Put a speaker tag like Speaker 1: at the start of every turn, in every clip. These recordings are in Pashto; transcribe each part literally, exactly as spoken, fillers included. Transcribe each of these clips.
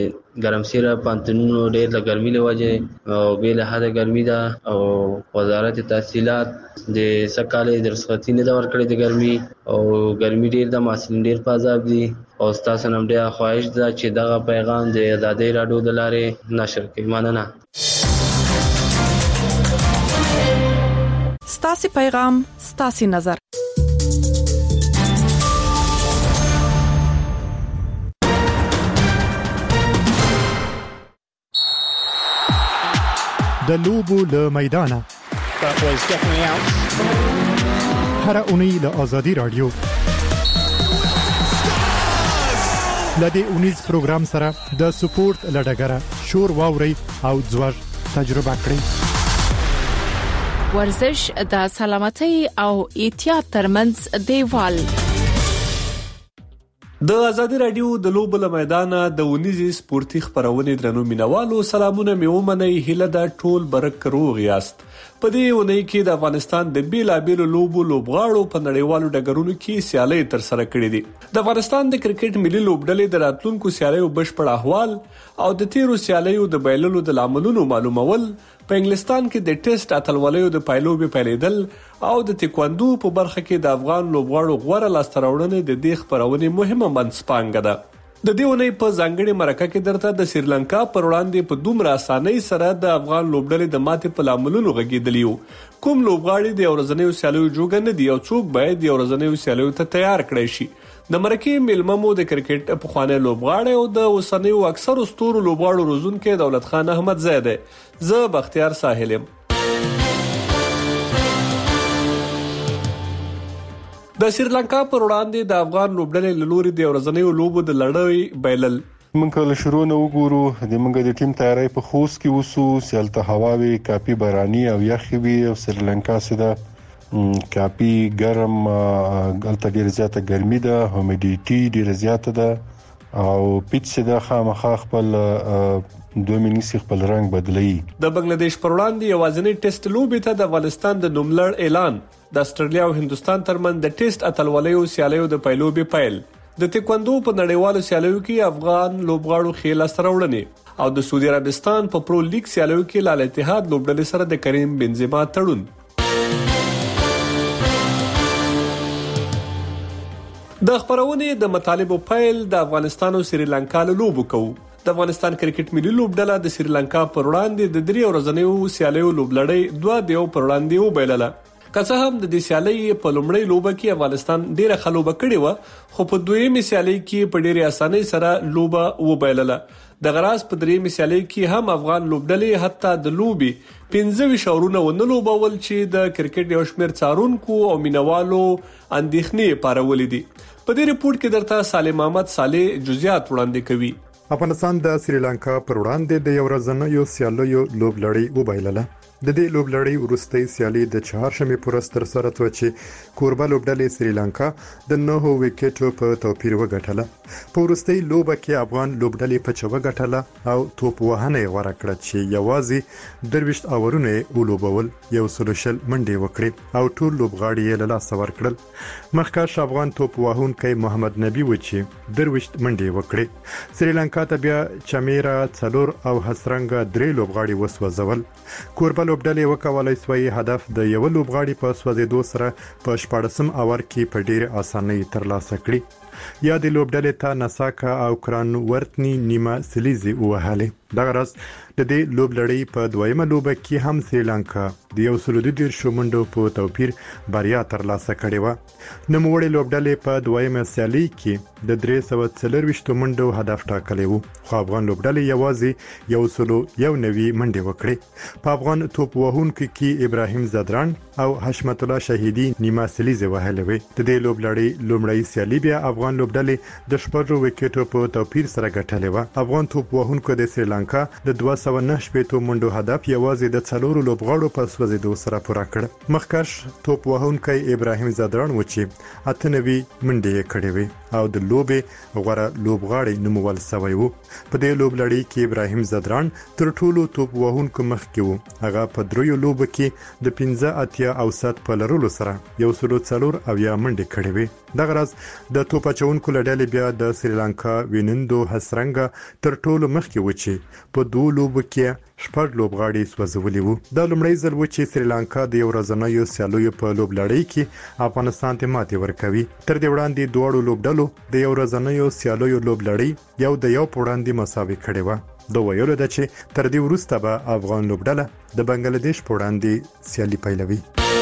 Speaker 1: ګرمسیره پانتونونو ډېر د ګرمۍ له وجې او بې له حده ګرمي ده او وزارت تحصیلات د سږ کال یې د رخصتي نه ده ورکړې د ګرمي او ګرمي ډېر ده، محصلین ډېر په عذاب دي او ستاسو نه ډېره خواهش ده چې دغه پیغام د ازادۍ راډیو د لارې نشر کړئ. مننه.
Speaker 2: ستاسو پیغام ستاسو نظر.
Speaker 3: د لوبو له میدانه هر اونۍ له آزادي رادیو لدې اونیز پروګرام سره د سپورت لډګره شور واوري او ځوړ تجربه کړئ.
Speaker 2: ورزش د سلامتۍ او احتیاط ترمنځ دیوال.
Speaker 4: د ازادي رادیو د لوبو له میدانه د ونیزي سپورتي خبرونه درنو مینوالو سلامونه مې ومنئ. هیله دا ټول برک روغ یاست. په دې ونې کې د افغانستان د بیلابیلو لوبو لوبغاړو په نړیوالو ډګرونو کې سیالۍ تر سره کړې دي. د افغانستان د کرکټ ملي لوبډلې د راتلونکو سیالیو بشپړ احوال او د تیرو سیالیو د بایللو د لاملونو معلومول، په انګلستان کې د ټیسټ اتلولیو د پایلوبې پیلېدل او د تکواندو په برخه کې د افغان لوبغاړو غوړه لاسته راوړنې د دې خبرونې مهمه منځپانګه ده. د دې ونې په ځانګړي مرکه کې درته د سریلانکا پر وړاندې په دومره اسانۍ سره د افغان لوبډلې د ماتې په لاملونو غږېدلی. کوم لوبغاړي د ورځنیو سیالیو جوګه نه دي او څوک باید د ورځنیو سیالیو ته تیار کړی شي. د مرکې ملممو د کرکټ پخوانی لوبغاړی او د اوسنیو اکثرو ستورو لوبغاړو روزونکي دولت خان احمد زیده. زه بختیار ساحلم. د سریلانکا پر وړاندې د افغان لوبډلې له لوري د ورځنیو لوبو د لړۍ بایلل.
Speaker 5: موږ له شروع نه وګورو د موږ د ټیم تیاری په خوست کې وسو، سیالته هواوي کافي باراني او یخي وي او سریلانکا سره کافي ګرم، غلطه ډیره زیاته ګرمي ده، هومیډیټي ډیره زیاته ده او پیچ ده خامخا خپل دوه منیسي خپل رنگ بدلوي.
Speaker 4: د بنگلاديش پر وړاندې یوازینی ټیسټ لوبې ته د افغانستان د نوملړ اعلان، د استرالیا او هندستان ترمن د ټیسټ اتلولیو سیالیو د پایلوبې پیل، د تکواندو په نړیوالو سیالیو کې افغان لوبغاړو خېل سره وړنې او د سعودي عربستان په پرو لیګ سیالیو کې لال اتحاد لوبډلې سره د کریم بنزما تړون. د خبرونې د مطالبو پیل د افغانستان او سریلانکا له لوبو کوو. د افغانستان کرکټ ملي لوبډله د سریلانکا پر وړاندې د درې ورځنیو سیالیو لوبلړۍ دوه دیو پر وړاندې وبایلله. که څه هم د دې سیالۍ په لومړۍ لوبه کې افغانستان ډیره خلوبه کړې و، خو په دویمه سیالۍ کې په ډیره اسانۍ سره لوبه وبایلله. د غراس په دریمه سیالۍ کې هم افغان لوبډلې حتی د لوبي پنځه شاورونه ونه لوبول چې د کرکټ یو شمېر څارونکو او مینوالو اندېښنې پارولې دي. په دې ریپورت کې درته سالم احمد صالح جزئیات وړاندې کوي.
Speaker 3: افغانستان د سریلانکا پر وړاندې د یو ورځنیو سیالیو لوبلړۍ وبایلله. د دې لوبلړۍ وروستۍ سیالي د چهارشنبه پورس تر سره شوه چې کوربه لوبډلې سریلانکا د نهو وکټو په توپیر وګټله. په وروستۍ لوبه کې افغان لوبډلې په چوغه ګټله او توپ وهنه غوړه کړه چې یوازې درويشت اورونه ولوبول، یو سلوشل منډه وکړي او ټول لوبغاړي یې له لاسه ورکړل. مخکښ افغان توپ وهونکی محمد نبی و چې درويشت منډه وکړي. سریلانکا ته بیا چمیرا څلور او حسرنګ درې لوبغاړي وسوځول. کوربه لوبډلې وکولای سوی هدف د یو لوبغاړي په سوځېدو سره په شپاړسم اور کې په ډېر اسانۍ ترلاسه کړي. یا د لوبډلې ته نساکا او کران ورتنی نیمه سلیزي وهاله. دغه راز د دې لوبلړۍ په دویمه لوبه کې هم سریلانکا د یو سل دېرش منډو په توپیر بریا ترلاسه کړې و. نوموړي لوبډلې په دویمه سیالي کې د درې سوه څلرويشت منډو هدف ټاکلی و، خو افغان لوبډلې یوازې یو سل یو نوي منډې وکړې. په افغان توپ وهونکو کې ابراهیم زدران او حشمت الله شهیدی نیمه سلیزه وهلې وې. د دې لوبلړۍ لومړی سیالي بیا افغان لوبډلې د شپږو وکټو په توپیر سره ګټلې و. افغان توپ وهونکو د سریلانکا د دوه سوه نهه شپېته منډو هدف یوازې د څلورو لوبغاړو په سوځېدو سره پوره کړ. مخکښ توپ وهونکی ابراهیم زدران و چې اته نوي منډې یې کړې وې او د لوبې غوره لوبغاړی نومول شوی و. په دې لوبلړۍ کې ابراهیم زدران تر ټولو توپ وهونکو مخکې و. هغه په دریو لوبو کې د پنځه اتیا اوسط په لرلو سره یو سل څلور اویا منډې کړې وې. دغه راز د توپ اچونکو لړلې بیا د سریلانکا وینندو هسرنګا تر ټولو مخکې و چې په دوه لوبو کې شپږ لوبغاړي سوځولي وو. دا لومړی ځل و چې سریلانکا د یو ورځنیو سیالیو په لوبلړۍ کې افغانستان ته ماتې ورکوي. تر دې وړاندې دواړو لوبډلو د یو ورځنیو سیالیو لوبلړۍ یو د یو په وړاندې مساوي کړې وه. دا ویلو ده چې تر دې وروسته به افغان لوبډله د بنگلاديش په وړاندې سیالي پیلوي.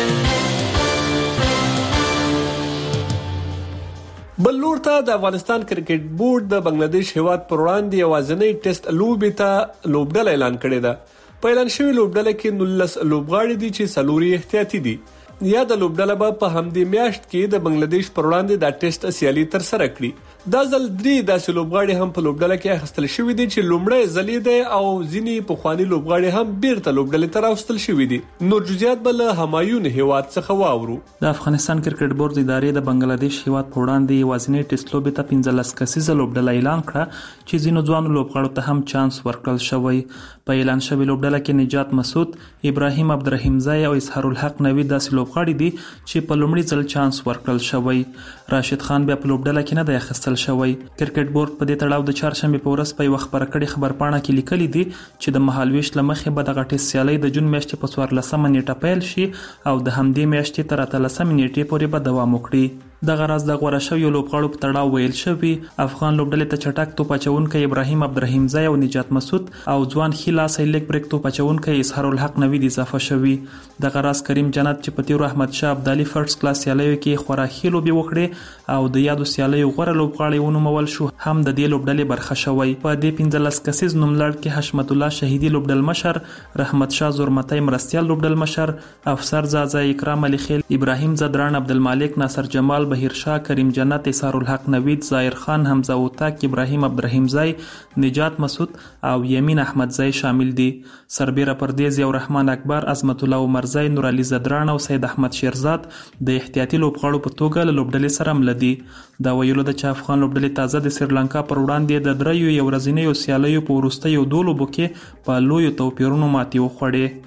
Speaker 4: بل لور ته د افغانستان کرکټ بورډ د بنگلاديش هیواد پر وړاندې یوازینی ټیسټ لوبې ته لوبډله اعلان کړې ده. په اعلان شوی لوبډله کې نولس لوبغاړي دي چې څلور احتیاطي دي. یا د لوبډله به په همدې میاشت کې د بنگلاديش پر وړاندې د ټیسټ سیالي تر سره کړي. دا ځل درې داسې لوبغاړي هم په لوبډله کې اخیستل شوي دي چې لومړی ځل دی او ځینې پخواني لوبغاړي هم بیرته لوبډلې ته راوستل شوي دي. نور جزئیات به له همایون هیواد څخه واورو.
Speaker 6: د افغانستان کرکټ بورډ ادارې د بنگلاديش هیواد په وړاندې یوازینی ټیسټ لوبې ته پنځلس کسیزه لوبډله اعلان کړه چې ځینو ځوانو لوبغاړو ته هم چانس ورکړل شوی. په اعلان شوی لوبډله کې نجات مسعود، ابراهیم عبدالرحیم زای او اظهار الحق نوی داسې لوبغاړي دي چې په لومړي ځل چانس ورکړل شوی. راشد خان بیا په لوبډله کې نه دی اخیستل شوی. کرکټ بورډ په دې تړاو د چهارشنبه په ورځ په یو خبر کړي خبرپاڼه کې لیکلي دي چې د مهالويش لمخې به د غټي سیالي د جون میاشتې په څوارلسمه نیټه پیل شي او د همدې میاشتې تر اتلسمه نیټې پورې به دوام وکړي. د غراز د غوړه شوی لوبغاړو په تړاو ویل شوی افغان لوبډلې ته چټک توپ اچونکي ابراهیم عبدالرحیم زای او نجات مسعود او ځوان خیلا سیلیک بریک توپ اچونکي اظهار الحق نوی د اضافه شوی. د غراز کریم جنت چې په تیر احمد شاه ابدالي فرست کلاس سیالیو کې خوراکي لوبي وکړي او د یادو سیالیو غوړه لوبغاړي ونومول شو هم د دې لوبډلې برخه شوی. په دې پنځلس کسیز نوملړ کې حشمت الله شهیدی لوبډل مشر، رحمت شاه زورمتای مرستيال لوبډل مشر، افسر زازا اکرام علي خیل، ابراهیم زدران عبدالمالک، ناصر جمال، بهیر شاه، کریم جنت، اظهار الحق نوید، ظاهر خان، حمزه اوتاک، ابراهیم عبدالرحیم زای، نجات مسعود او یمین احمد زای شامل دي. سربیره پردیز یو رحمان اکبر، عظمت الله عمر زای، نور علي زدران او سید احمد شیرزاد د احتیاطي لوبغاړو په توګه له لوبډلې سره ملدي. دا ویلو د چا افغان لوبډلې تازه د سریلانکا پر وړاندې د دریو یو ورځنیو سیالیو په وروستیو دوه لوبو کې په لویو توپیرونو ماتې وخوړې.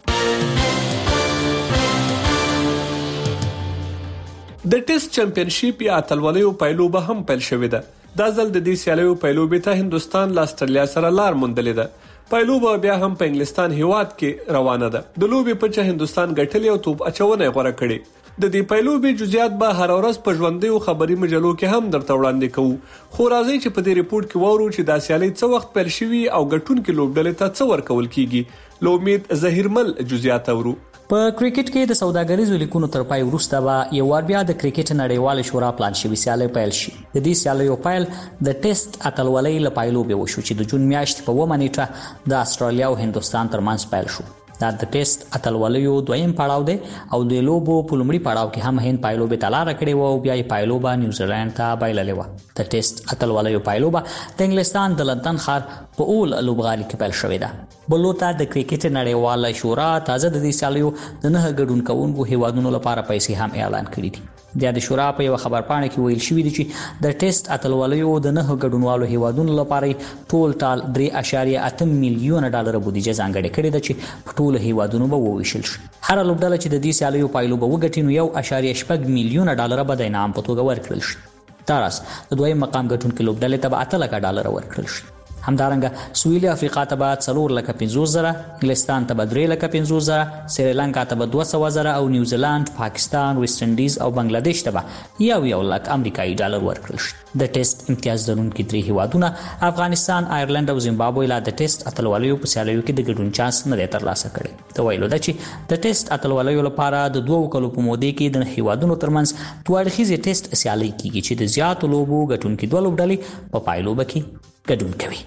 Speaker 4: د ټیسټ چمپیونشیپ یا اتلولیو پایلوبه هم پیل شوې ده. دا ځل د دې سیالیو پایلوبې ته هندستان له استرالیا سره لار موندلې ده. پایلوبه بیا هم په انګلستان هیواد کې روانه ده. د لوبې په چا هندستان ګټلې او توپ اچونه غوړه کړې. د دې پایلوبې جزئیات به هر ورځ په ژوندیو خبري مجلو کې هم درته وړاندې کوو. خو راځي چې په دې ریپورت کې وورو چې دا سیالي څه وخت پیل شوي او ګټونکو لوبډلې ته څه ورکول کیږي. له امید ظهیرمل جزئیات اورو.
Speaker 7: په کرکټ کې د سوداګریزو لیکونو تر پای وروسته به یو ور بیا د کرکټ نړیوال شورا پلان شوی سیالي پیل شي. د دې سیالیو پیل د ټیسټ اتلولۍ له پایلوبې وشو چې د جون میاشتې په اوومه نیټه د استرالیا او هندستان ترمنځ پیل شو. دا د ټیسټ اتلولیو دویم پړاو دی او د لوبو په لومړي پړاو کې هم هند پایلوبې ته لاره کړې وه او بیا یې پایلوبه نیوزیلند ته بایللې وه. د ټیسټ اتلولیو پایلوبه د انګلستان د لندن ښار په اول لوبغالي کې پیل شوې ده. بل لور ته د کرکټ نړیواله شورا تازه د دې سیالیو د نه ګډون کوونکو هیوادونو لپاره پیسې هم اعلان کړي دي. د شورا په یو خبرپاڼه کې ویل شوی دی چې د ټیسټ اتلولیو د نه ګډونوالو هیوادونو لپاره ټول ټال درې اعشاریه اته میلیونه ډالر بودیجه ځانګړې کړې ده چې ټول هیوادونو به وویشل شي. هر لوبډله چې د دې سیالیو پایلوبه وګټي نو یو اعشاریه شپږ میلیونه ډالر به د انعام په توګه ورکړل شي. تراس د دویم مقام ګټونکو لوبډلې ته به اته لکه ډالر ورکړل شي. همدارنګه سویلي افریقا ته به څلور لکه پنځوس زره، انګلستان ته به درې لکه پنځوس زره، سریلانکا ته به دوه سوه زره او نیوزیلند، پاکستان، ویسټ انډیز او بنگلاديش ته به یو یو لک امریکایي ډالر ورکړل شي. د ټیسټ امتیاز لرونکي درې هیوادونه افغانستان، آیرلند او زیمبابوې لا د ټیسټ اتلولیو په سیالیو کې د ګډون چانس نه دی ترلاسه کړی. د ویلو ده چې د ټیسټ اتلولیو لپاره د دوو کلو په مودې کې د هیوادونو ترمنځ دوه اړخیزې ټیسټ سیالي کیږي چې د زیاتو لوبو ګټونکي دوه لوبډلې په پایلوبه کې ګډون کوي.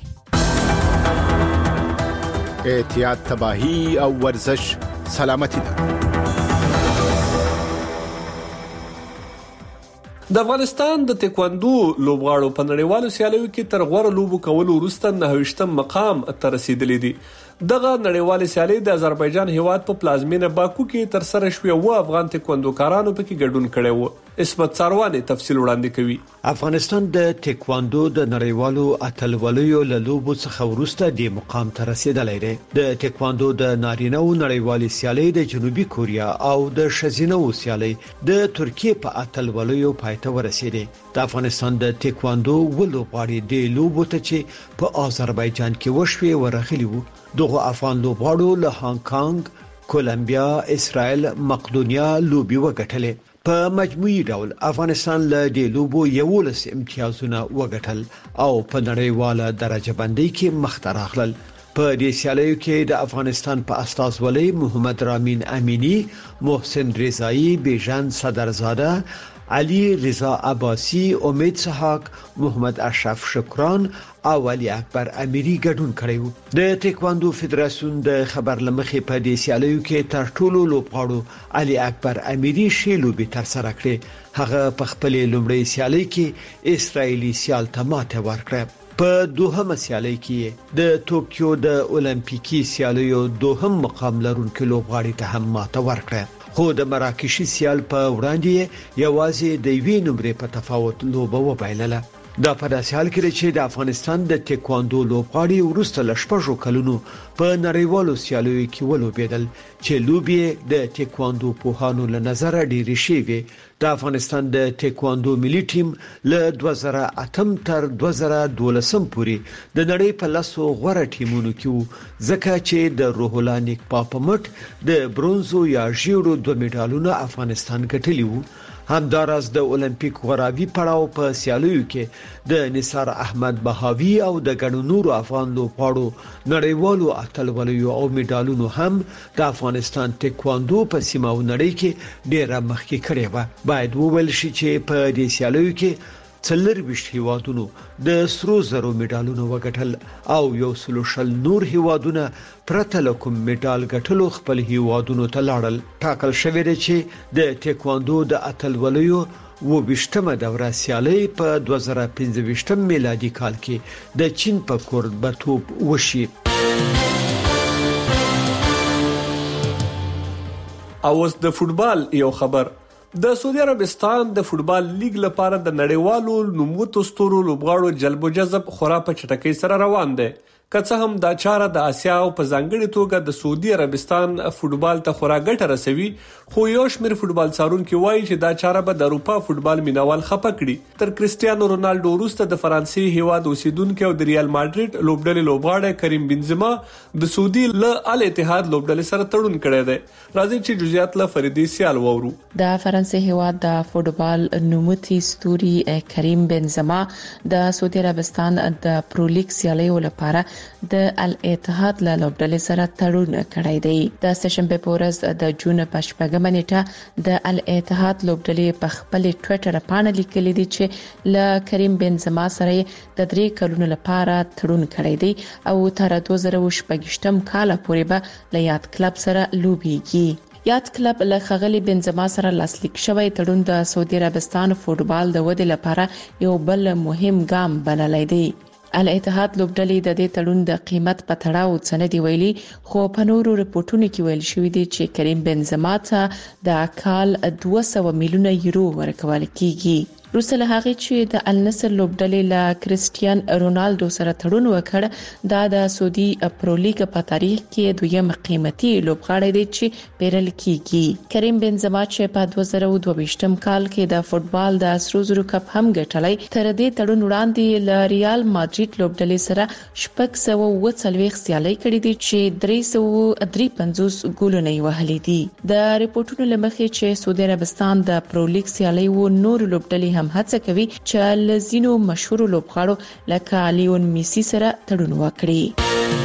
Speaker 8: احتیاط، تباہی او ورزش سلامتی ده.
Speaker 4: د افغانستان د تکواندو لوبغاړو په نړیوالو سیالیو کې تر غوړه لوبو کولو وروسته نهویشتم مقام ته رسیدلې دي. دغه نړیوالې سیالۍ د آذربایجان هیواد په پلازمینه باکو کې تر سره شوې او افغان تکواندوکارانو پکې ګډون کړی و. اسمت سارواني تفصیل وړاندې کوي.
Speaker 9: افغانستان د ټیکواندو د نړیوالو اتلولیو له لوبو څخه وروسته د مقام ته رسیدلی دی. د ټیکواندو د نارینه او نړیوالې سیالۍ د جنوبي کوریا او د ښځینه سیالۍ د ترکیې په اتلولیو پای ته ورسېدې. د افغانستان د ټیکواندو ولوبغاړي د لوبو ته چې په آذربایجان کې وشوي ورغلي وو. دغه افغان لوبغاړو له هانګ کانګ، کولمبیا، اسرائیل، مقدونیا لوبي وګټلې. په مجموعي ډول افغانستان له دې لوبو یولس امتیازونه وګټل او په نړیواله درجه بندۍ کې مخ ته راغلل. په دې سیالیو کې د افغانستان په استازولۍ محمد رامین امینی، محسن رضایی، بیژن صدرزاده، علي رضا عباسی، امید سحاق، محمد اشرف شکران او علي اکبر امیری ګډون کړی و. د ټیکواندو فدراسیون د خبر لمخې په دې سیالیو کې تر ټولو لوبغاړو علي اکبر امیری شی لوبي تر سره کړې. هغه په خپل لومړی سیالي کې اسرایلی سیال ته ماته ورکړه. په دوهمه سیالي کې د ټوکیو د اولمپیکي سیالیو دوهم مقام لرونکو لوبغاړي ته هم ماته ورکړه. خو د مراکشي سیال په وړاندې یوازې د یوې نمرې په تفاوت لوبه وبایلله. دا په داسې حال کې چې د افغانستان د ټیکواندو لوبغاړي وروسته له شپږو کلونو په نړیوالو سیالیو کې ولوبېدل چې لوبې د ټیکواندو پوهانو له نظره ډېرې شوي. د افغانستان د ټیکواندو ملي ټیم له دوه زره اتم تر دوه زره دولسم پورې د نړۍ په لسو غوره ټیمونو کې وو، ځکه چې د روح الله نیکپا په مټ د برونزو یا ژیړو دوه میډالونه افغانستان ګټلي وو. همداراز د اولمپیک غوراوي پړاو په سیالیو کې د نثار احمد بهاوی او د ګڼو نورو افغان لوبغاړو نړیوالو اتلولیو او میډالونو هم د افغانستان ټیکواندو په سیمه او نړۍ کې ډېره مخکې کړې وه. باید وویل شي چې په دې سیالیو کې څلرویشت هیوادونو د سرو زرو میډالونه وګټل او یو سلو شل نور هیوادونه پرته له کوم میډال ګټلو خپل هیوادونو ته لاړل. ټاکل شوی دی چې د ټیکواندو د اتلولیو اوویشتمه دوره سیالۍ په دوه زره پنځه میلادي کال کې د چین په کوربه‌توب وشي.
Speaker 4: اوس د فوتبال یو خبر. د سعودي عربستان د فوتبال لیګ لپاره د نړیوالو نوموتو ستورو لوبغاړو جلب و جذب خورا په چټکۍ سره روان دی. که څه هم دا چاره د اسیا او په ځانګړي توګه د سعودي عربستان فوتبال ته خورا ګټه رسوي، خو یو شمېر فوتبال څارونکي وایي چې دا چاره به د اروپا فوتبال مینوال خفه کړي. تر کرسټیانو رونالډو وروسته د فرانسې هیواد اوسیدونکي او د ریال ماډریډ لوبډلې لوبغاړی کریم بنزما د سعودي له ال اتحاد لوبډلې سره تړون کړی دی. راځي چې جزئیات له فریدي سیال وورو.
Speaker 10: د فرانسې هیواد د فوتبال نوموتي ستوري کریم بنزما د سعودي عربستان د پرو لیګ سیالیو لپاره د ال اتحاد له لوبډلې سره تړون کړی دی. د سشنبه په ورځ د جون په شپږمه نیټه د ال اتحاد لوبډلې په خپل ټوئیټر باندې لیکلي دي چې له کریم بنزما سره د درې کلونو لپاره تړون کړی دی او تر دوه زره شپږم کال پورې به له یاد کلب سره لوبېږي. یاد کلب له خغلی بنزما سره لاسلیک شوی تړون د سعودي عربستان فوتبال د ودې لپاره یو بل مهم ګام بللی دی. ال اتحاد لوبډلې د دې تړون د قیمت په تړاو څه نه دی ویلي، خو په نورو رپورټونو کې ویل شوی دی چې کریم بنزما ته د کال دوه سوه میلیونه یورو ورکول کیږي. وروسته له هغې چې د النصر لوبډلې له کرسټیان رونالډو سره تړون وکړ، دا د سعودي پرو لیګ په تاریخ کې دویم قیمتي لوبغاړی دی چې پیرل کیږي. کریم بنزما چې په دوه زره دوه کال کې د فوتبال د سرو زرو کپ هم ګټلی، تر دې تړون وړاندې له ریال ماډریډ لوبډلې سره شپږ سوه اووه څلوېښت سیالۍ کړې دي چې درې سوه درې پنځوس ګولونه یې وهلي دي. د رپورټونو له مخې چې سعودي عربستان د پرو لیګ سیالۍ و نور لوبډلې هم هڅه کوي چې له ځینو مشهورو لوبغاړو لکه لیون میسی سره تړون وکړي.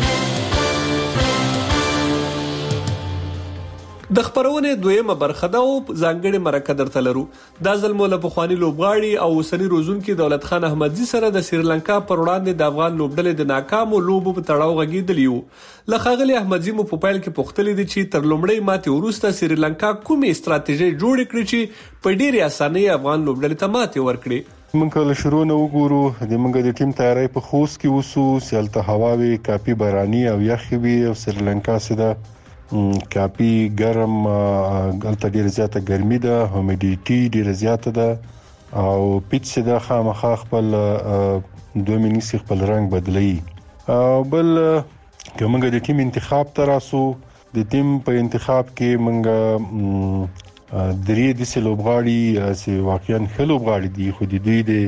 Speaker 4: د خبرونه دویمه برخه دا او ځانګړي مرکه درته لرو. دا ځل مو له پخوانی لوبغاړي او اوسنی روزونکي دولت خان احمدزي سره د سریلانکا پر وړاندې د افغان لوبډلې د ناکامو لوبو په تړاو غږیدلی وو. له ښاغلي احمدزي مو په پیل کې پوښتلې دي چې تر لومړۍ ماتې وروسته سریلانکا کومې ستراتیژي جوړې کړې چې په ډېرې اسانۍ افغان لوبډلې ته ماتې ورکړي.
Speaker 5: موږ له شروع نه وګورو د موږ د ټیم تیاری په خوست کې وسو، سیالته هواوي کافي باراني او یخ وي او سریلانکا سره کافي ګرم الته ډیر زیاته ګرمي ده، هومیډیټي ډیر زیاته ده او پیچ د خامخا خپل دوه منیسي خپل رنگ بدلی. او بل کومګه د ټیم انتخاب تراسو د ټیم په انتخاب کې منګه درې د سلوبغاړي چې واقعا خلوبغاړي دي، خو د دوی د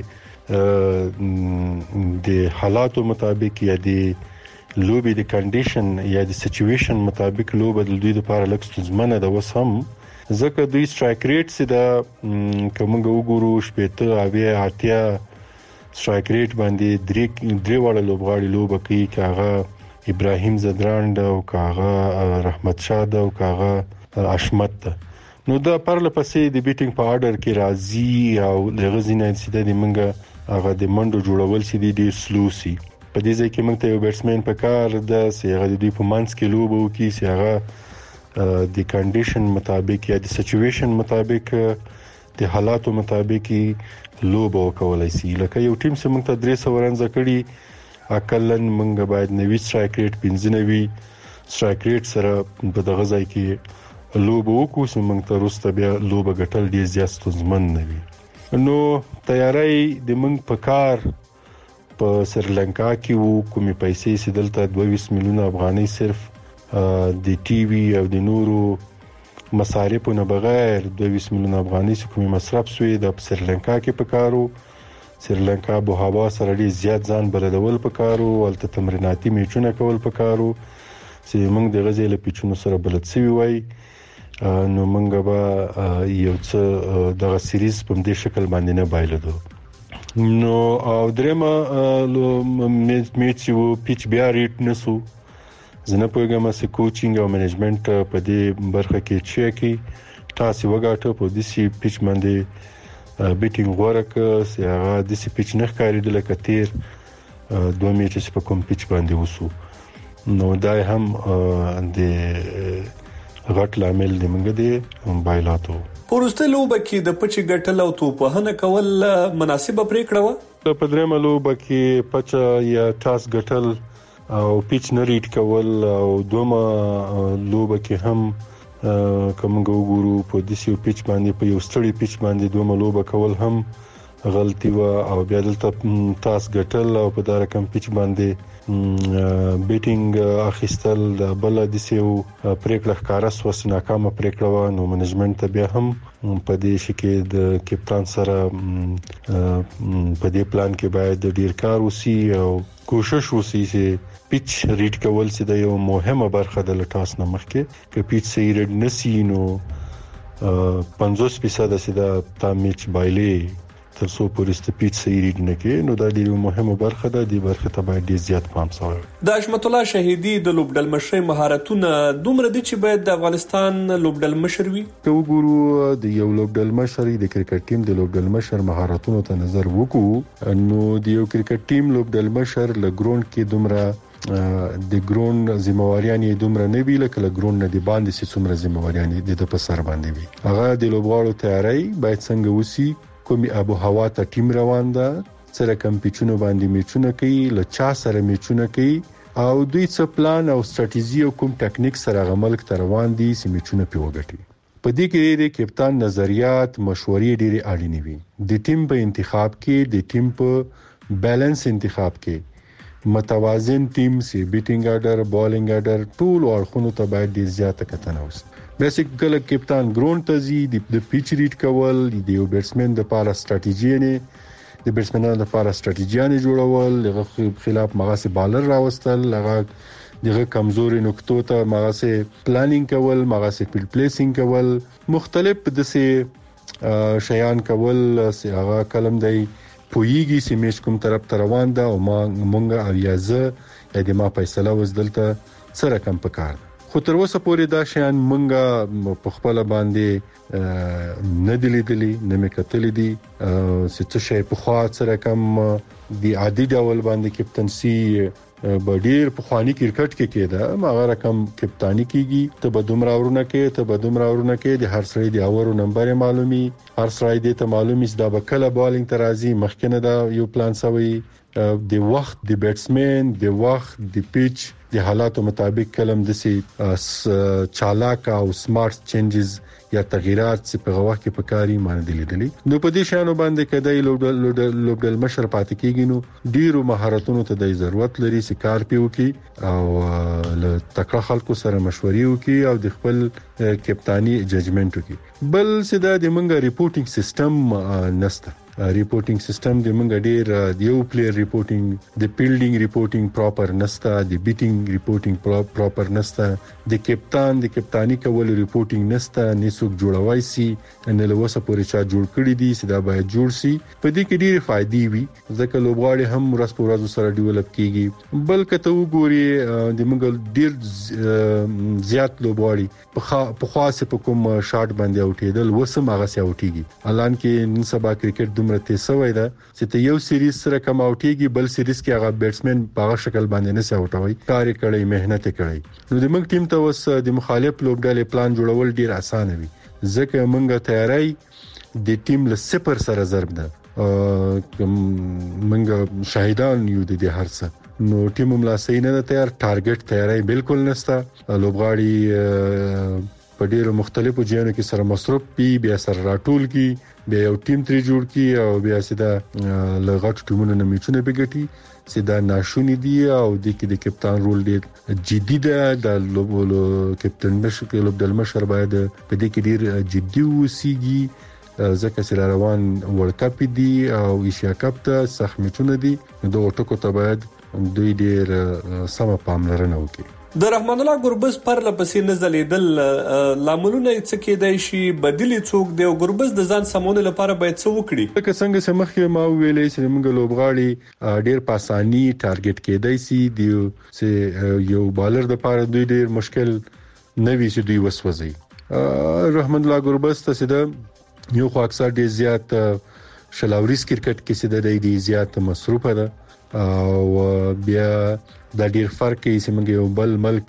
Speaker 5: د حالاتو مطابق یا د لوبي د کنډیشن یا د سچويشن مطابق لوب د دوی لپاره لکه ستونزمنه ده. وسم ځکه دوی سټرایک ریټ سي دا کومګه وګورو شپته اویا اتیا سټرایک ریټ باندې درې درې وړ لوبغاړي لوب کوي، کاغه ابراهیم زدراند او کاغه رحمت شاه او کاغه اشمت. نو دا پرله پسې د بیټینګ په آرډر کې راځي او لغزینه سیده د منګه هغه د منډو جوړول سي دي ډیر سلو سي. په دې ځای کې موږ ته یو بیټسمن په کار ده چې هغه د دوی په منځ کې لوب وکړي، چې هغه د کنډیشن مطابق یا د سچويشن مطابق د حالاتو مطابق لوب وکولای شي. لکه یو ټیم چې موږ ته درې سو رنز کړي، اقلن موږ باید نوي سټرایک ریټ پنځه نوي سټرایک ریټ سره په دغه ځای کې لوب وکړو چې موږ ته روسته بیا لوب غټل ډیر زیات ستونزمن نه وي. نو تیاری د موږ په کار په سریلانکا کې وو، کومې پیسې چې دلته دوه میلیونه افغانۍ صرف د ټي وي او د نورو مصارفو نه بغیر دوه میلیونه افغانۍ چې کومې مصرف شوې د سریلانکا کې په کارو. سریلانکا بو هوا سره ډیر زیات ځان بلدول په کارو، ولته تمریناتي میچونه کول په کارو چې موږ د غزې له پیچونو سره بلد سوي وای. نو موږ به یو څه دغه سیریز په دې شکل باندې نه بایلدو. نو او درېما میچ یو پیچ بیا ریټ نسو زنه پوهګم چې کوچینګ او منیجمنت په دې برخه کې چې کی تاسو وګاټو په دې سی پیچ باندې بیټینګ ورک چې هغه د سی پیچ نه ښکارېدل کتیر دوه میچ په کوم پیچ باندې وسو. نو دا هم د غټ لامل دی موږ دی موبایلاتو
Speaker 4: پورسته لوبه کې د پچ ګټل او توپهنه کول مناسبه پریکړه و.
Speaker 5: په درېمه لوبه کې پچ یا ټاس ګټل او پیچ نه ریډ کول او دومره لوبه کې هم کومګه وګورو په دې یو پیچ باندې په یو ستړي پیچ باندې دومره لوبه کول هم غلطي و او بیا دلته ټاس ګټل او په دا رقم پیچ باندې بیټینګ اخیستل د بل د سیو پریکړه ښکارا سوس ناکامه پریکړه و. نو منیجمنت بیا هم په دې شکه د کپټان سره په دې پلان کې باید ډیر کار وسی او کوشش وسی چې پیچ ریډ کول چې د یو مهمه برخه د لټاس نه مخکې کې پیچ سي ریډ نسی نو پنځوس فیصد سیده تا میچ بایلې تر څو پورسته پیچ سي ریډ نه کې. نو دا ډیره مهمه برخه ده، د برخه ته باید ډیر زیات پام شوی.
Speaker 4: د اشمت الله شهیدی د لوبډل مشر مهارتونه دومره دي چې باید د افغانستان لوبډل مشر وي.
Speaker 5: ته وګورو د یو لوبډل مشر د کرکټ ټیم د لوبډل مشر مهارتونو ته نظر وکړو، نو د یو کرکټ ټیم لوبډل مشر لګروند کې دومره د ګروند ذمہواریان یې دومره نه وی لکه لګروند نه دی باندې چې څومره ذمہواریان یې د په سر باندې وي. هغه د لوبغاړو تیاری باید څنګه وسی، کومي ابو هوا ته ټیم روان ده، سره کم پیچونو باندې میچونه کوي، لچا سره میچونه کوي او دوی څه پلان او ستراتیژي او کوم ټیکنیک سره عمل کړ روان دي چې میچونه پیوګټي. په دې کې د کپټان نظریات مشورې ډېری اړینې وي. د ټیم په انتخاب کې د ټیم په بیلانس انتخاب کې متوازن ټیم سي بیټینګ آرډر بالینګ آرډر ټول اړخونو ته باید ډیر زیاته کتنه وشي. بیسیک کله کپټان ګراوند ته زی د پیچ ریډ کول، د یو بیټسمن د پاره ستراتیژي نه د بیټسمنانو لپاره ستراتیژي نه جوړول، دغه خلاف مغاسه بالر راوستل، هغه دغه کمزوري نقطو ته مغاسه پلانینګ کول، مغاسه فیلډ پلیسینګ کول، مختلف دسه شیان کول چې هغه کلم دی پویږي چې میش کوم طرف ته روان ده او ما مونږه اویازه د ما فیصله وزدلته سره کم پکار. خو تر اوسه پورې دا شیان مونږه په خپل باندې نه دي لیدلي، نه مې کتلې دي چې څه شی په خوا سره کم دی عادي ډول باندې کپټنسي بډیر په خواني کرکټ کې کېده، هغه رقم کپټانی کیږي ته بدومره ورونه کې ته بدومره ورونه کې د هر سړي دی اورو نمبر معلومي، هر سړي دی ته معلومي چې دا بکله بالینګ ترازی مخکنه دا یو پلان سوی د وخت د بیټسمن د وخت د پیچ د حالاتو مطابق کلم د سي چالاک او سمارټ چینجز یا تغیرات چې په غوښ کې پکاري مان دي لیدلې نو په دې شانو باندې کدی لوبډل لوبډل مشر پاتې کیږي نو ډیرو مهارتونو ته د ضرورت لري چې کار پیو کی او له تکړه خلکو سره مشورې وکي او د خپل کپتانی ججمنټ وکي بل چې دا د منګه ریپورټینګ سیستم نسته ریپورټینګ سیستم د منګه ډیر د یو پلیئر ریپورټینګ د فیلډینګ ریپورټینګ پراپر نسته د بیټینګ ریپورټینګ پراپر نسته د کپتان د کپتانی کول ریپورټینګ نسته نسوک جوړوي سي ان له وسه پورې چا جوړ کړی دي سدا باید جوړ سي په دې کې ډېر فائدې وي ځکه لوبغاړي هم ورځ په ورځ سره ډیولپ کیږي بل کته وګوري د منګل ډیر زیات لوبغاړي په خاصه په کوم شاټ باندې اوټیدل وسم هغه سي اوټیږي الان کې نن سبا کرکټ دومره تیسوي ده چې ته یو سیریز سره کم اوټیږي بل سیریز کې هغه بیټسمن په هغه شکل باندې نه سي اوټوي کار کړي مهنت کړي نو د موږ ټیم ته وس د مخالف لوبډلې پلان جوړول ډیر اسانه وي ځکه موږ تیاری د ټیم له صفر سره ضرب ده موږ شاهدان یو د دې هرڅه نو ټیم ملا صحیح نه تیار ټارګټ تیاری بالکل نشته لوبغاړي په ډیرو مختلفو ځایونو کې سره مصروف پی بیا سره راټول کی بیا یو ټیم تری جوړ کی او بیا سیده لغټ ټیمونو نه میچونه بګټي سیده ناشونی دی او د کې د کپتان رول ډیر جدي ده د لوبولو کپتان مشر کې لوبډل مشر باید په دې کې ډیر جدي وسیږي ځکه چې روان ورلد کپ دی او ایشیا کپ ته سخت میچونه دي دوه ټکو ته باید دوی ډیر سم پاملرنه وکړي
Speaker 4: د رحمان الله ګربز پر لپسې نزلیدل لاملونه څه کېدای شي بدلی څوک دی او ګربز د ځان سمونه لپاره باید څه وکړي
Speaker 5: لکه څنګه چې مخکې ما ویلې چې موږ لوبغاړي ډیر پاسانی ټارګټ کېدای شي دی چې یو بالر د لپاره دوی ډیر مشکل نوي چې دوی وسوځي رحمان الله ګربز ته سده یو خو اکثر ډیر زیات شلاوریز کرکټ کې سده دی زیات مصروفه ده او بیا د ډیر فرق کې چې موږ یو بل ملک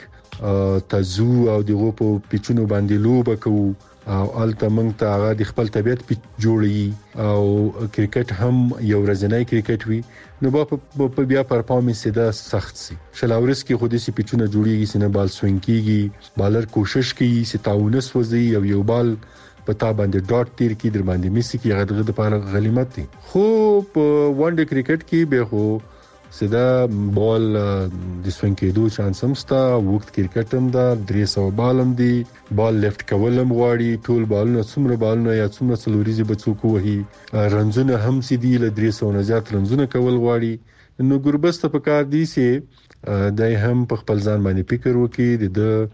Speaker 5: تزو او دغه په پیچونو باندې لوب کوو او الته موږ ته هغه د خپل طبيعت په جوړي او کرکټ هم یو ورځنی کرکټ وي نو په بیا پرفارمنس ده سخت سي شلاورس کې خودي سي پیچونه جوړيږي چې نه بال سوینګ کیږي بالر کوشش کوي چې تاونس وځي او یو بال پتا باندې ډاټ تیر کی در باندې میسي کی غدغه د لپاره غلیمت دي خو په ون ډے کرکټ کې به خو سدا بال د سوینګ کېدو چانس هم ستا وخت کرکټ هم دا درې سو بالم دي بال لیفت کولم غواړي ټول بالونه څومره بالونه یا څومره سلوريزي بچو کوي رنزونه هم سي دي ل درې سو نه زیات رنزونه کول غواړي نو ګربز ته پکار دي سي دای هم په خپل ځان باندې فکر وکړي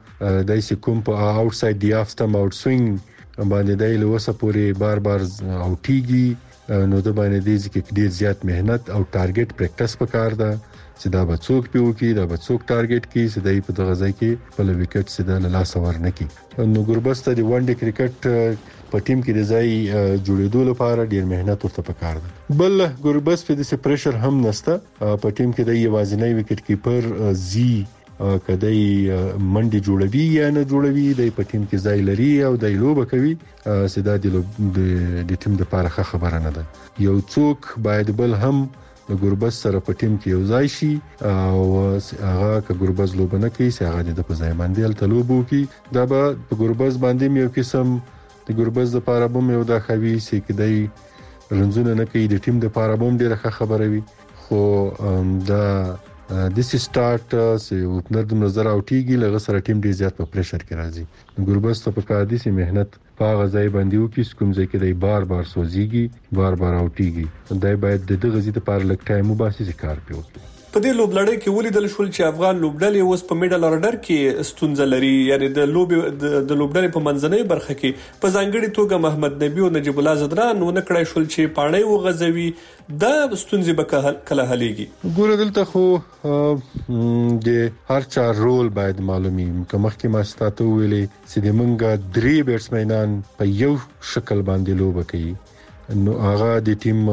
Speaker 5: د دای سي کوم په اوټ ساید دی اف سټم اوټ سوینګ باندې دای له وسه پورې بار بار اوټیږي نو د باندې دې چې ډیر زیات مهنت او ټارګټ پریکټس وکړ دا چې دا بچوک پیو کی دا بچوک ټارګټ کی چې دای په دغه ځای کې په وکټ سره د لاس ورنه کی نو ګربز ته دی ون ډے کرکټ په ټیم کې د ځای جوړېدو لپاره ډیر مهنت ورته پکار ده بل ګربز په دې پریشر هم نسته په ټیم کې د یوازینی وکټ کیپر زی کدی منډي جوړوي یا نه جوړوي د په ټیم کې ځای لري او د لوبه کوي سدا د د ټیم د لپاره خبره نه ده یو څوک باید بل هم د ګربز سره په ټیم کې یو ځای شي او هغه ک ګربز لوبه نه کوي هغه د په ځای باندې ال تلوبو کی دا به په ګربز باندې یو قسم د ګربز د لپاره به یو د خوي سي کدی رنزونه نه کوي د ټیم د لپاره به ډیره خبره وي خو دا د سی سٹارټ سي اوپنر د نظر اوټیږي لږه سره ټیم ډیر زیات په پریشر کې راځي ګربز ته په کار دي سي مهنت په غځای باندې وکړي کوم ځای کې دی بار بار سوځيږي بار بار اوټیږي دای باید د دغه ځې لپاره لږ ټایم وباسي کار پیو
Speaker 4: په دې لوبلړۍ کې ولیدل شول چې افغان لوبډلې اوس په میډل اورډر کې ستونزه لري یعنی د لوب د لوبډلې په منځنۍ برخه کې په ځانګړي توګه محمد نبی او نجیب الله زدران ونه کړای شول چې پاڼې وغځوي دا ستونزې به کله حلېږي
Speaker 5: ګوره دلته خو د هر چا رول باید معلومي کومه کې ما ستاسو ویلې چې د منګه درې بیټسمنان په یو شکل باندې لوب کوي نو هغه د ټیم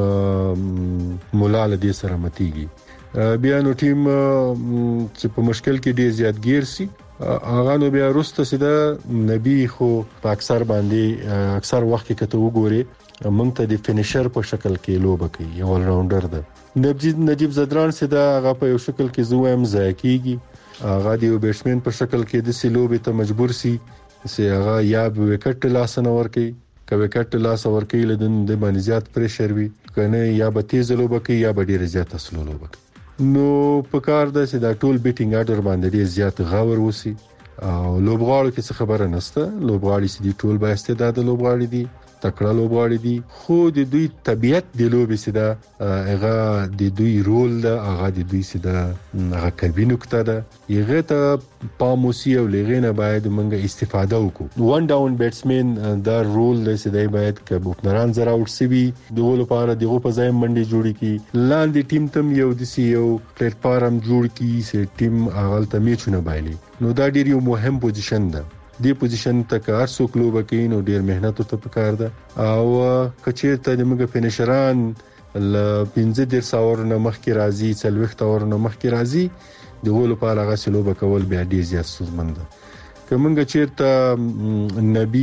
Speaker 5: مولا له دې سره متيږي بیا نو ټیم چې په مشکل کې ډیر زیات گیر سي هغه نو بیا وروسته سیده نبی خو په اکثر باندې اکثر وخت کې کته وګوري موږ ته د فینیشر په شکل کې لوبه کوي یو ال راونډر ده نجیب نجیب زدران سیده هغه په یو شکل کې زویم ځکیږي هغه د یو بیټسمن په شکل کې د سلوبې ته مجبور سي سي هغه یا وکټ لاس نه ور کوي کوي وکټ لاس ور کوي لدن د باندې زیات پریشر وي کنه یا به تیز لوبه کوي یا به ډیر زیات اصل لوبه کوي نو په کار ده چې دا ټول بیټینګ اډر باندې ډیر زیات غور وسی او لوبغاړو کې څه خبره نشته لوبغاړي چې دی ټول با استعداد لوبغاړي دي تکړه لوبغاړي دي خو د دوی طبيعت د لوبې سده هغه د دوی رول ده هغه د دوی سده هغه کلبي نقطه ده یغه ته پاموسی او لغینه باید موږ استفاده وکړو وان ډاون بیټسمن دا رول له سده باید کبو نران زرا اوټ سی وی دغه لپاره دغه په ځای منډي جوړی کی لاندې ټیم تم یو د سی یو پلیټ فارم جوړ کی سي ټیم هغه ته میچونه بایلي نو دا ډیر یو مهم پوزیشن ده دی پوزیشن ته کار سو کلوب کین او ډیر مهنت ته پکار ده او کچېرته د موږ فینیشران ل پنځه ډیر ساور نه مخ کې راځي څلويخت اور نه مخ کې راځي د غول په اړه غسلوب کول بیا ډیر زیات سوزمند که موږ چیرته نبی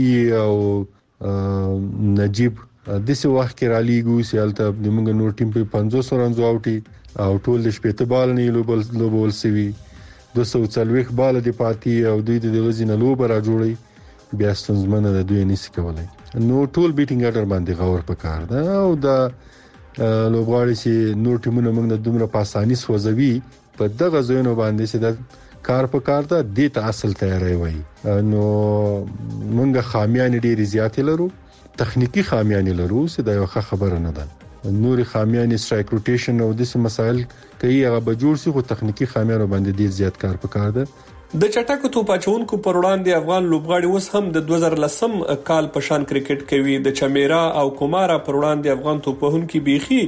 Speaker 5: او نجیب د څه وخت کې را لیګو سیالته د موږ نور ټیم په پنځوس رنز اوټي او ټول شپته بال نه لوبل لوبول سوي دو سو څلويخ بال دی پاتې او دوی د غزینه لوبه را جوړي بیا ستونزمنه د دوی نسی کولای نو ټول بیټینګ اډر باندې غور پکار ده او دا لوبغاړي چې نور ټیمونه موږ د دومره په اساني سوځوي په دغه ځایونو باندې چې د کار پکار ده د ته اصل تیاری وای نو موږ خامیان ډېری زیات لرو تخنیکی خامیان لرو چې دا یو خبره نه ده نوري خامیان سټرایک روټیشن او د مسائل کوي هغه به جوړ شي خو تخنیکی خامیان باندې ډیر زیات کار پکار ده
Speaker 4: د چټکو توپ اچونکو پر وړاندې افغان لوبغاړي اوس هم د دوه زره لسم کال په شان کرکټ کوي د چمیرا او کومارا پر وړاندې افغان توپوهونکو بيخي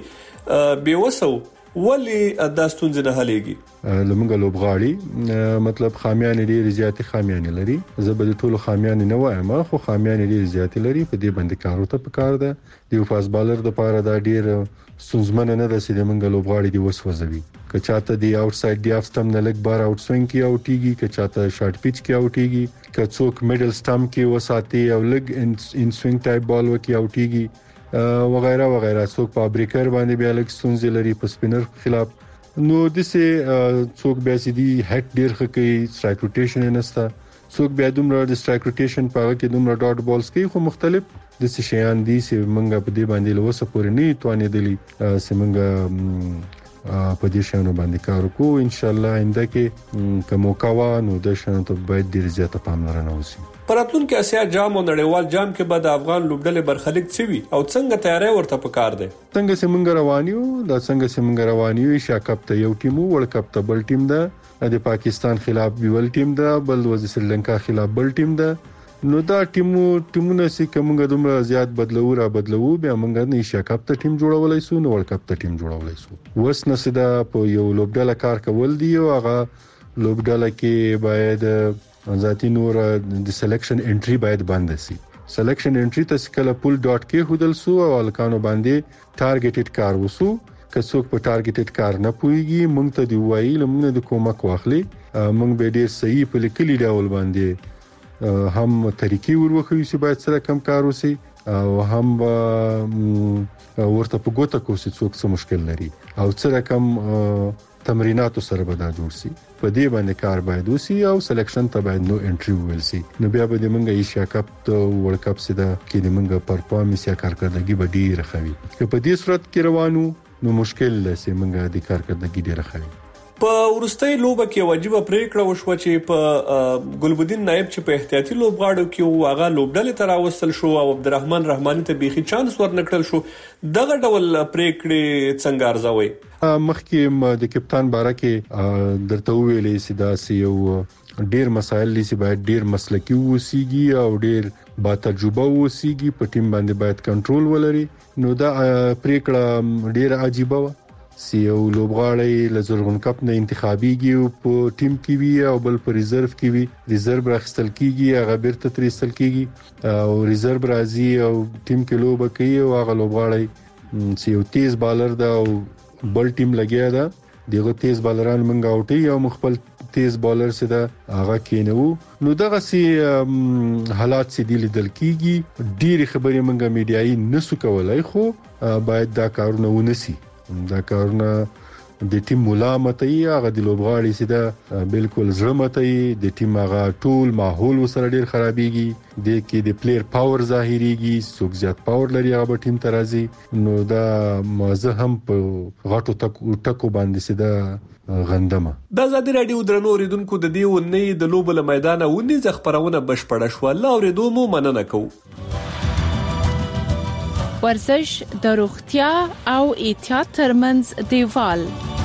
Speaker 4: بیوسو ولی داستون زنه هليږي
Speaker 5: لمغه لوبغاړي مطلب خامیان ډیر زیات خامیان لري زبر ټولو خامیان نه وایم خو خامیان ډیر زیات لري په دې باندې کارو ته پکار ده دی فاست بالر د پاره دا ډیر سنځمن نه ده چې لمغه لوبغاړي دی وسوځوي که چاته دی آوټ ساید دی اف سټم نه لګ بار آوټ سوینګ کی اوټیږي که چاته شارټ پیچ کی اوټیږي که څوک میډل سټم کی وساتي او لګ ان سوینګ ټایپ بال وکي اوټیږي وغیرہ وغیرہ څوک په بریکر باندې بیا لګ ستونزې لري په سپینر خلاف نو دسه څوک بیا سي دی هټ ډیر خکې سټرایک روټیشن نستا څوک بیا دومره د سټرایک روټیشن په هغه کې دومره ډاټ بالز کوي خو مختلف د څه شیان دي چې موږ په دې باندې لوسه پورې نه توانې دي چې موږ په دې شانو باندې کار وکړو ان شاء الله آینده کې کوم موقع نو د شانو ته باید ډیر زیاته پاملرنه وشي
Speaker 4: پراتون کې اسیا جام او نړیوال جام کې بعد افغان لوبډلې برخلیک شوي او څنګه تیاری ورته پکار دي
Speaker 5: څنګه چې موږ روانیو دا څنګه چې موږ روانیو ایشیا کپ ته یو ټیم ورلد کپ ته بل ټیم ده د پاکستان خلاف بل ټیم ده بل د سریلانکا خلاف بل ټیم ده نو دا ټیمو ټیمونه چې کومه دومره زیات بدلو را بدلو بیا موږ نه ایشیا کپ ته ټیم جوړولای سو نو ورلد کپ ته ټیم جوړولای سو وس نسدا په یو لوبډاله کار کول دی او هغه لوبډاله کې باید ذاتی نور د سلیکشن انټری باید بند شي سلیکشن انټری ته کله پول ډاټ کې هودل سو او الکانو باندې ټارګټډ کار وسو که څوک په ټارګټډ کار نه پويږي موږ ته دی وایي لمنه د کومک واخلي موږ به ډیر صحیح په لیکلي ډول باندې هم طریقې وروخوي چې باید سره کم کار وسی او هم ورته په ګوته کوسي څوک څه مشکل لري او سره کم تمرینات سره به دا جوړ شي په دې باندې کار باید وسی او سلیکشن ته باید نو انټری ویل شي نو بیا به موږ ایشیا کپ ته ورلد کپ سره کې موږ پرفارمنس یا کارکردګي به ډیره خوي که په دې صورت کې روانو نو مشکل لسی موږ د کارکردګي ډیره خوي
Speaker 4: په ورستۍ لوبه کې واجبہ پریکړه وشو چې په ګلبدین نائب چې په احتیاطي لوبغاړو کې هغه لوبډلې تر اوسل شو او عبدالرحمن رحماني ته بيخي چانس ورنکړل شو دغه ډول پریکړې څنګه ارزوي
Speaker 5: مخکې د کپتان بارکه درته ویلې چې دا یو ډیر مسایل چې باید ډیر مسلکی وسیږي او ډیر با تجربه وسیږي په ټیم باندې باید کنټرول ولري نو دا پریکړه ډیر عجیبه و سی یو لوبغاړی له زرغون کپ نه انتخابيږي او په ټیم کې وي او بل په ریزرو کې وي ریزرو راخستل کیږي هغه بیرته ترېستل کیږي او ریزرو راځي او ټیم کې لوبه کوي او هغه لوبغاړی چې یو تیز بالر ده او بل ټیم لګیا ده دغه تیز بالران منګه اوټي او مخبل تیز بالر سره هغه کینو نو دغه سي حالات سي دي لیدل کیږي ډيري خبرې منګه میډیایي نسو کولای خو باید دا کارونه ونسي دا کارونه د ټیم ملامتي هغه د لوبغاړي سره بالکل زړمتي د ټیم هغه ټول ماحول وسره ډیر خرابيږي د کې د پلیئر پاور ظاهريږي څوک زیات پاور لري هغه ټیم ترازي نو دا مازه هم په غټو ټکو باندې سره غندمه
Speaker 4: د ازادي رادیو درنو اوریدونکو د دې ونې د لوبل میدان ونې ځ خبرونه بشپړه شو الله اوریدو مو مننه کو
Speaker 2: ورزش د روغتیا او احتیاط ترمنځ دیوال